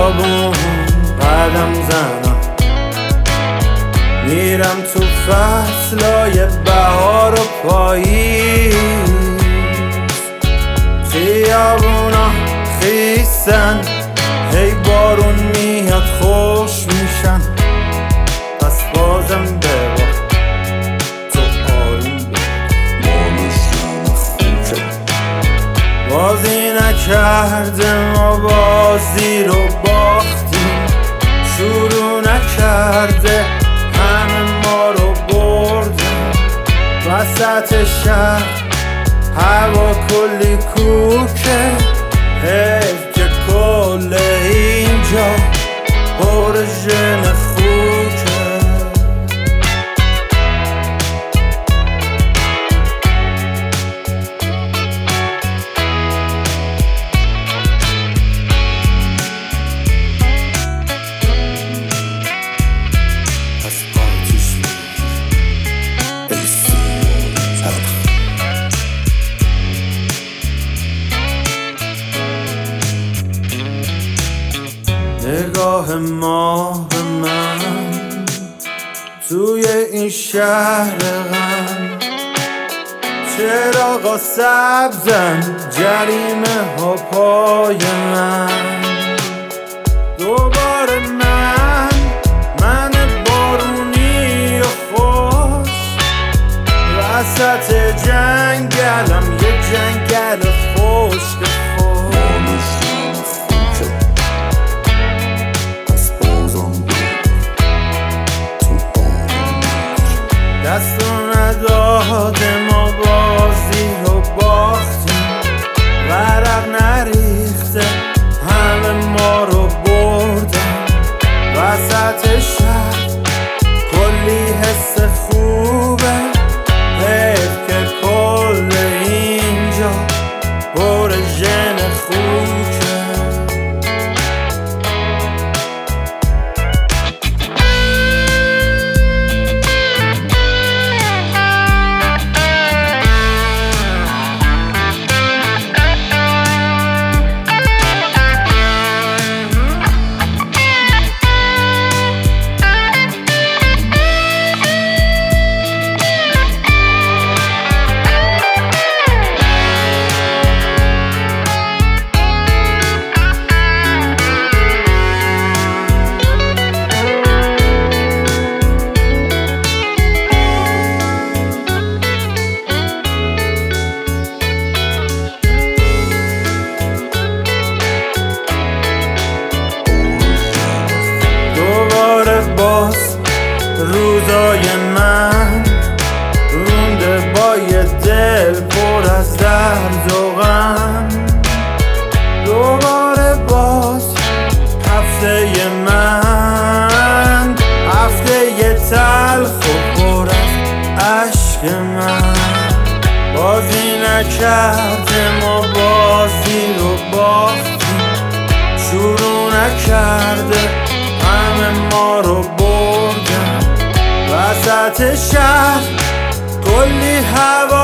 خیابون قدم زنم، میرم تو فصلای بهار و پاییز. خیابونا خیسن، هی بارون میاد خوش میشن، پس بازم ببار تو آروم بازی نکرده ما بازی رو باختیم، شروع نکرده همه ما رو بردن. وسط شهر هوا کلی کوکه، حیف که کل اینجا پر ژن خوکه. نگاه ما به من توی این شهر غم، چراغا سبزن جریمه ها پای من. دوباره من بارونی و خوش، وسط جنگلم یه جنگل خشک دستو نداده ما بازی رو باختیم، ورق نریخته همه ما رو بردن. وسط شهر کلی حس خوبه، حیف که کل اینجا پر ژن خوکه. روزای من رونده با یه دل پر از درد و غم. دوباره باز هفته من، هفته تلخ و پر از عشق من. بازی نکرده ما بازی رو باختیم، شروع نکرده همه ما رو بردن. وسط شهر کلی هوا